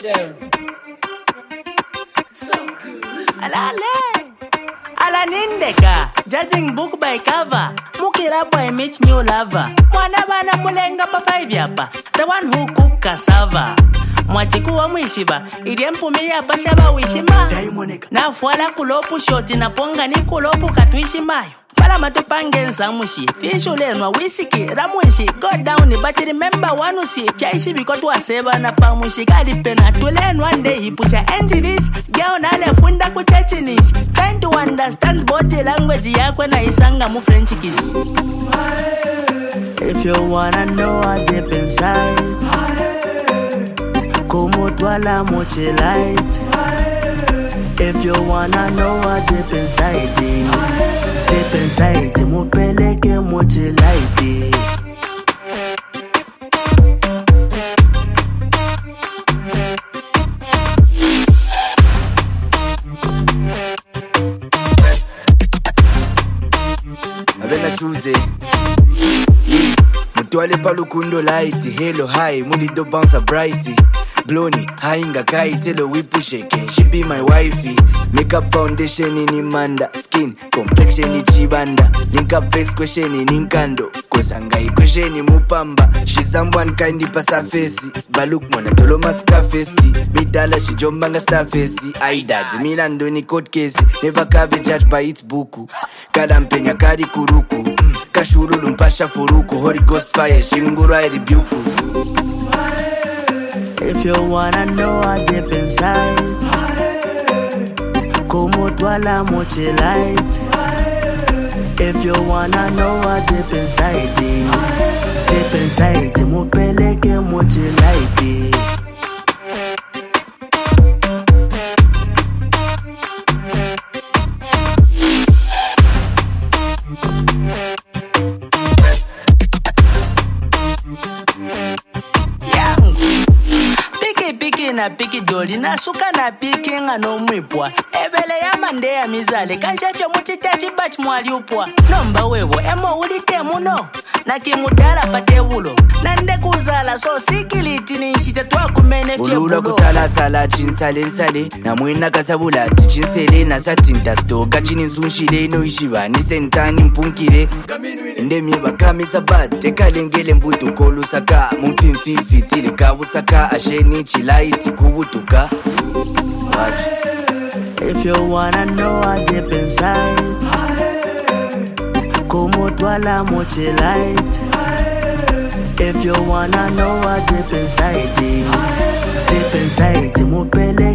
Alanindeka, judging book by cover. Mukira boy meet new lover. Mwana bana mulenga pa 5 yapa. The one who cook cassava. Mwatiku wa mwishiba, iliempumi ya bashaba wishima. Na fuala kulopu shoti na ponga ni kulopu katuishimayo. Pala matupange nsamushi, fishu lenwa wisiki, ramwishi, go down, but remember wanusi, fiaishi bikotu wa seba na pamushi, gali pena, tulen one day, hipusha entities, gao na le funda kuchechinish, trying to understand body language yakwe na isanga mu French kiss. If you wanna know what deep inside, kumu twala mochi light. If you wanna know what deep inside, deep inside, mupeleke mochi light. Abena choose Mutwale palukundo light. Hello high, mulido bounce bright. Bloni, hainga kai, telo wipushe ken. She be my wifey. Makeup foundation in Imanda. Skin, complexion in Chibanda. Link up face question in Inkando. Kosangai question in Mupamba. She someone kindy pasa facey. Baluk mona tolo maska festi. Midala she jombanga star facey. I dad, Milando ni court case. Never cabe judged by its buku. Kalampenya kari kuruku. Kashuru lumpasha furuku. Holy Ghost fire, shingura rebuku. If you wanna know what deep inside, kumu twala mochi light. If you wanna know what deep inside, mupeleke mochi light. Piki na piki doli na suka na piki nga no mwipwa. Ebele ya mande ya mizale kanshafyo mutitefi bach mwali upwa. Nomba wewo emo ulite muno na kimudara pate ulo. Nande kuzala so sikiliti ni nshite tuwa kumene fye bulo. Ulula kusala sala chinsale nsale. Na mwena kasabula tichinsele na satinta stoka chininsunshile no ishiba ni sentani mpunkile. Inde mieba kami sabate kalengele mbutu kolu saka. Mumfimfifi tili kawu saka asheni chilaiti kubutuka. If you wanna know what deep inside, kumu twala mochi light. If you wanna know what deep inside, mupele